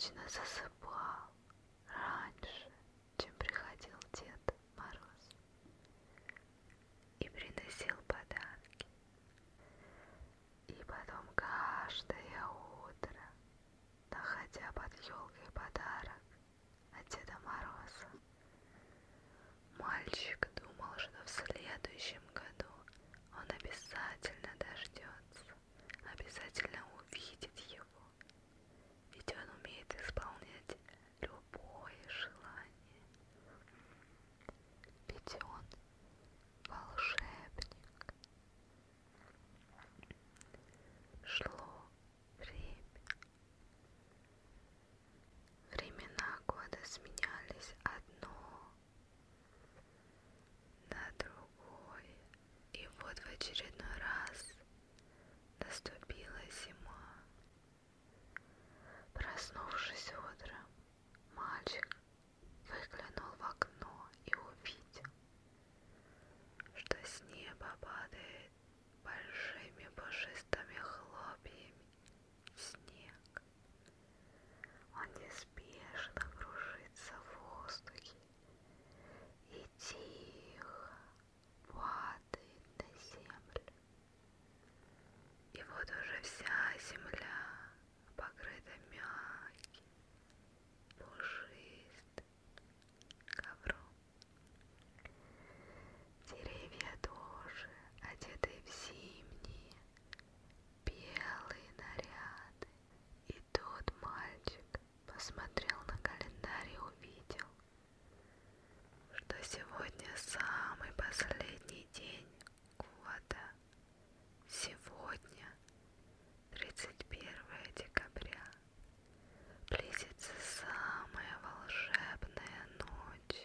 обычно засыпал раньше, чем приходил Дед Мороз, и приносил подарки. И потом каждое утро, находя под елкой подарок от Деда Мороза, мальчик думал, что в следующем году он обязательно дождется, обязательно увидит его, ведь он умеет исполнять любое желание, ведь он волшебник. Шло время. Времена года сменялись одно на другое, и вот в очередной раз наступила зима. Проснувшись утром, мальчик выглянул в окно и увидел, что с неба падает большими пушистыми хлопьями снег. Он неспешно кружится в воздухе и тихо падает на землю. И вот уже вся земля покрыта мягким, пушистым ковром. Деревья тоже одеты в зимние белые наряды. И тут мальчик посмотрел на календарь и увидел, что сегодня самый последний день года. Сегодня 31 декабря. Близится самая волшебная ночь.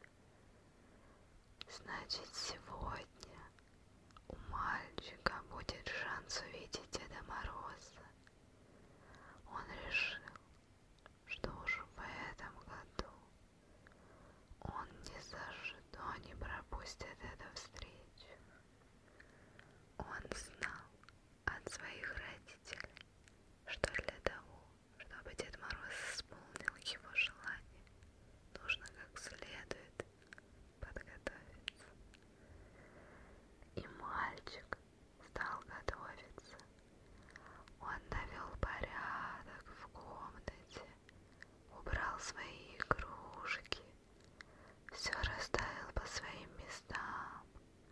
Значит, сегодня у мальчика будет шанс увидеть Деда Мороза. Он решил, что уж в этом году он ни за что не пропустит эту встречу. Он знал от своих родителей, что для того, чтобы Дед Мороз исполнил его желание, нужно как следует подготовиться. И мальчик стал готовиться. Он навел порядок в комнате, убрал свои игрушки, все расставил по своим местам.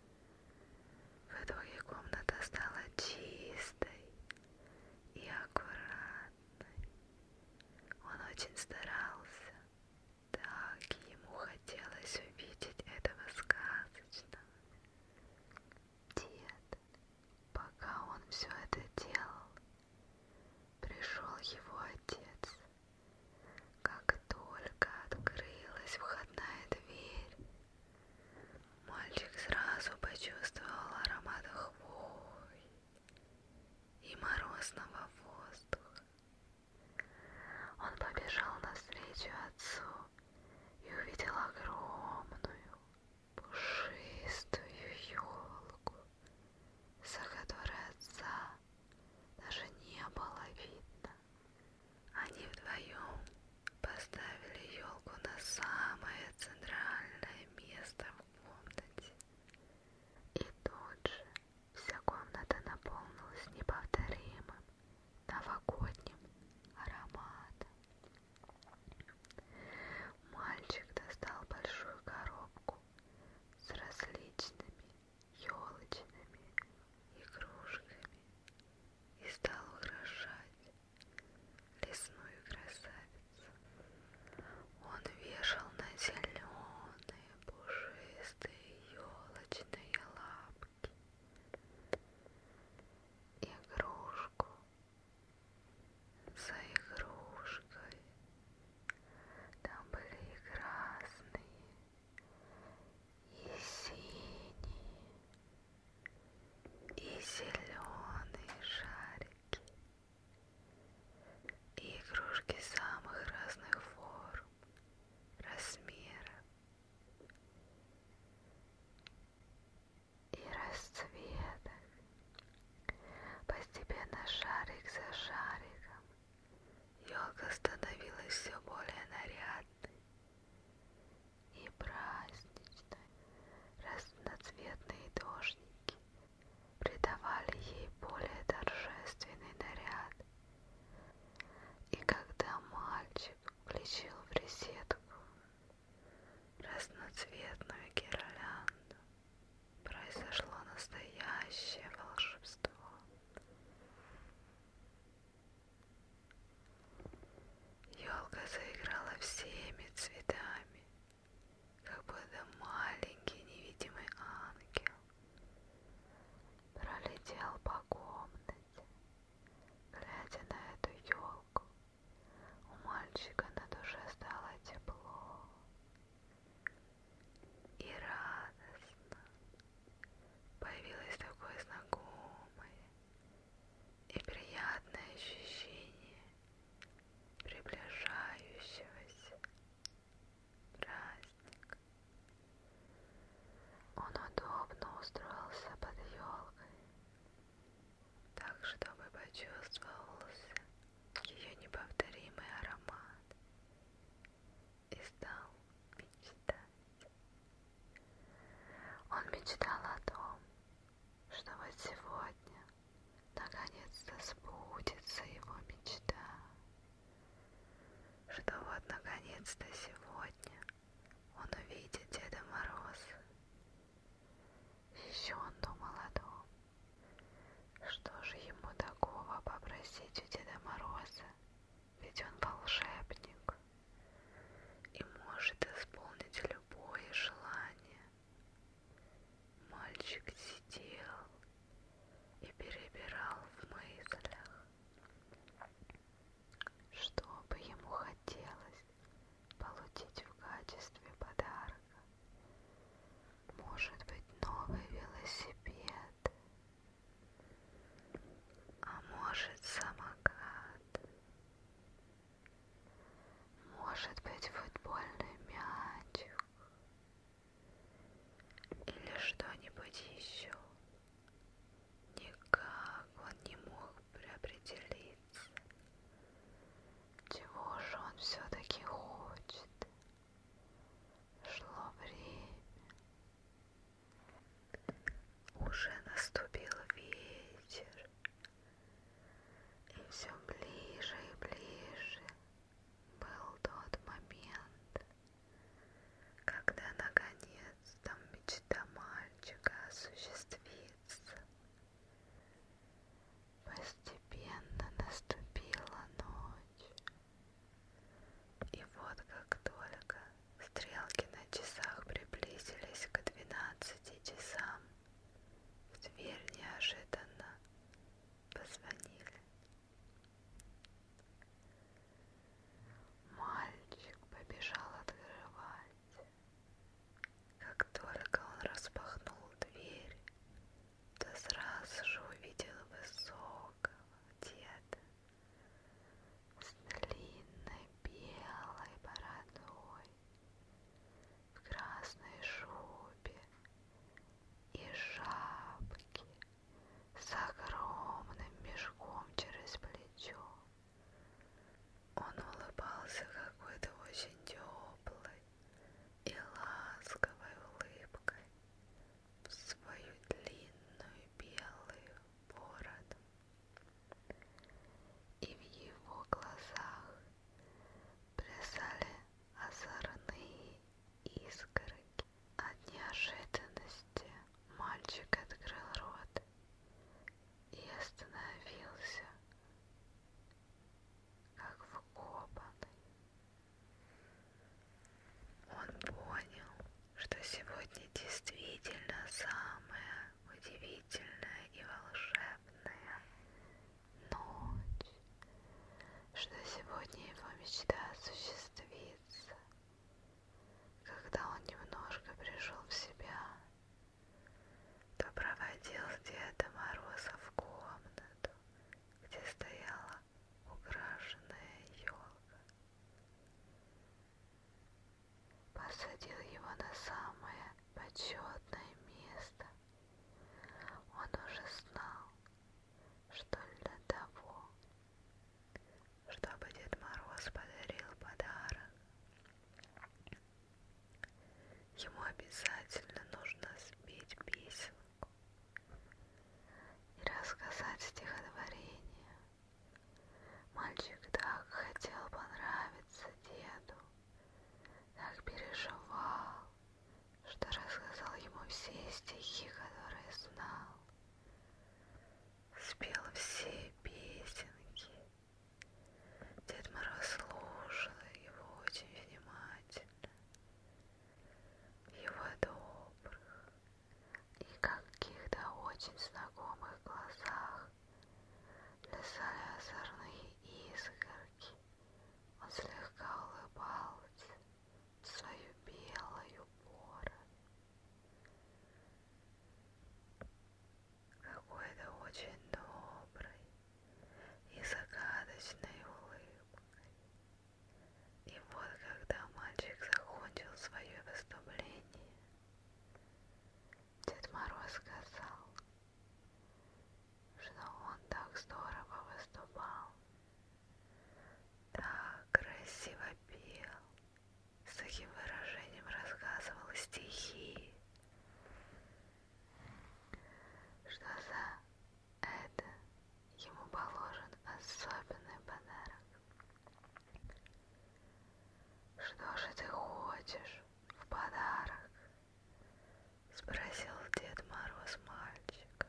В итоге комната стала чистой и аккуратной. Он очень старался, так ему хотелось увидеть этого сказочного. Дед, пока он все это делал, пришел его отец. Как только открылась входная дверь, мальчик сразу почувствовал аромат хвои и морозного воздуха. Он побежал на самая удивительная и волшебная ночь, что сегодня его мечта осуществится. Когда он немножко пришел в себя, то проводил Деда Мороза в комнату, где стояла украшенная елка. Посадил его на самое почетное место. Он уже знал, что для того, чтобы Дед Мороз подарил подарок, ему обязательно нужно спеть песенку и рассказать стихотворение. Мальчик так хотел понравиться деду, так переживал, что рассказал ему все стихи, которые знал, спел все песенки. Дед Мороз слушал его очень внимательно. В его добрых и каких-то очень знакомых глазах плясали озорные искорки. Он слегка улыбался в свою белую бороду. Какой-то очень доброй и загадочной улыбкой. И вот когда мальчик закончил свое выступление, Дед Мороз сказал, что он так здорово выступал, так красиво пел, с таким выражением рассказывал стихи, что за это ему положен особенный подарок. «Что же ты хочешь в подарок?» — спросил Дед Мороз мальчика.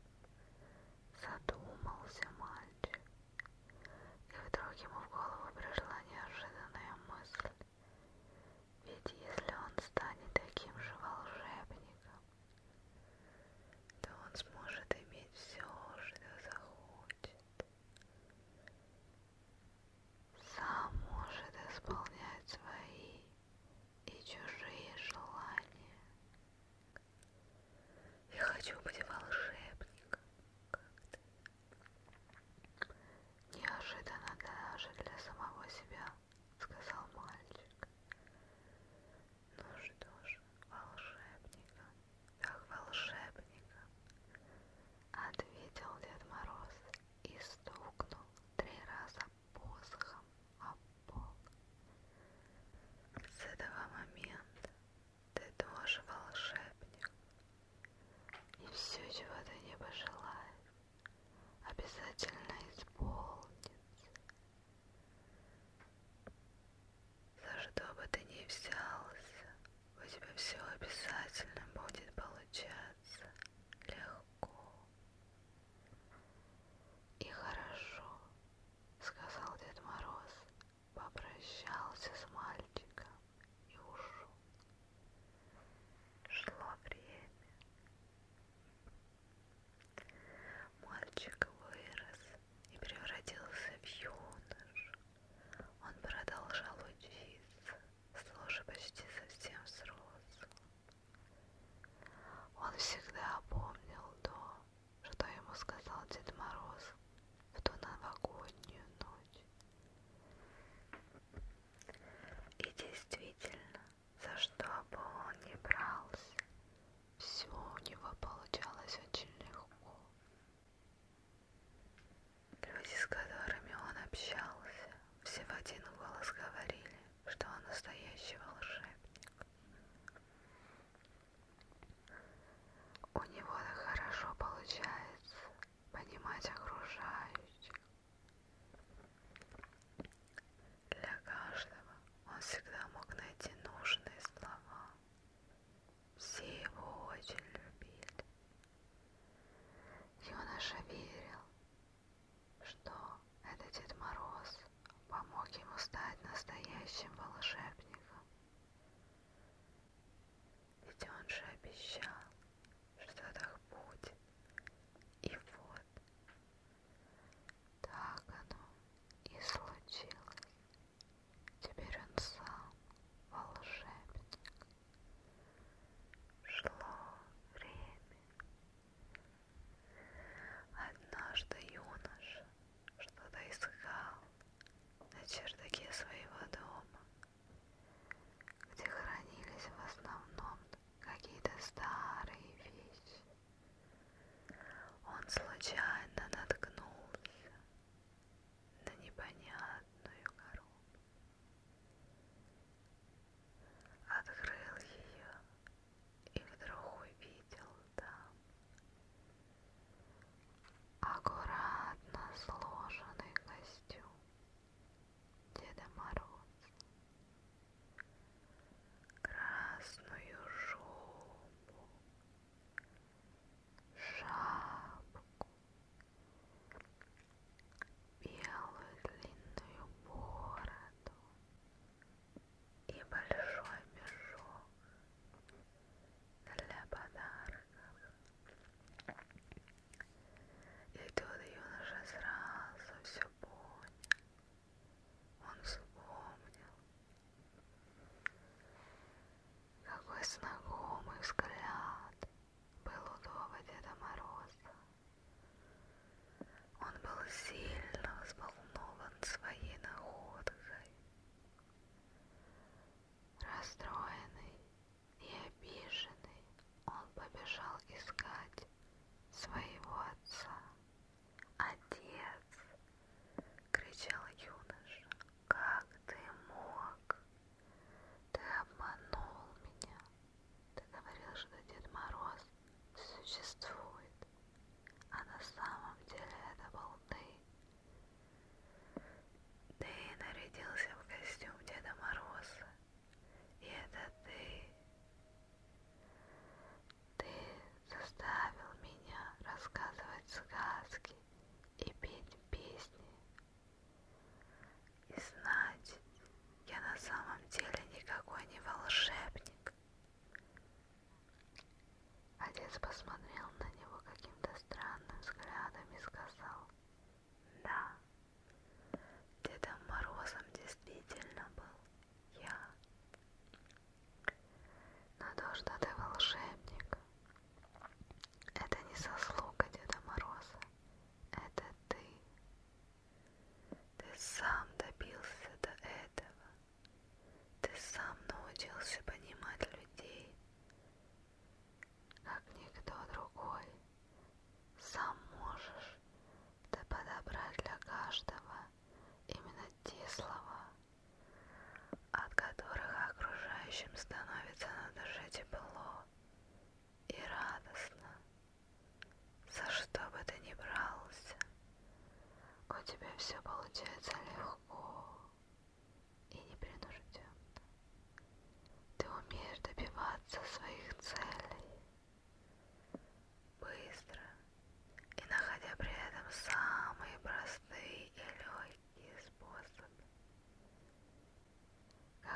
Задумался мальчик, и вдруг ему в голову пришла неожиданная мысль. Ведь если он станет таким же волшебником, то он сможет иметь все, что захочет. Сам может исполнять свои и чужие желания. Я хочу быть волшебником, как ты. Неожиданно даже для самого себя, сказал мальчик. Ну что ж, волшебником, так волшебником, ответил Дед Мороз и стукнул 3 раза посохом об пол. С этого момента ты тоже волшебник, и все, чего ты не пожелаешь, обязательно исполнится. За что бы ты ни взялся, у тебя все обязательно будет получаться легко и хорошо, сказал Дед Мороз, попрощался с мальчиком и ушел. Шло время. Мальчик вырос и превратился в юношу. Он продолжал учиться, стал уже почти совсем взрослым. Он всегда помнил то, что ему сказал Дед Мороз в ту новогоднюю ночь. И действительно, за что бы он ни брался, все у него получалось очень легко. Люди, с которыми он общался, все в один голос говорили, что он настоящий волшебник. У него так хорошо получается понимать окружающих. Для каждого он всегда мог найти нужные слова. Все его очень любили. Юноша верил, что это Дед Мороз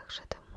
как же ты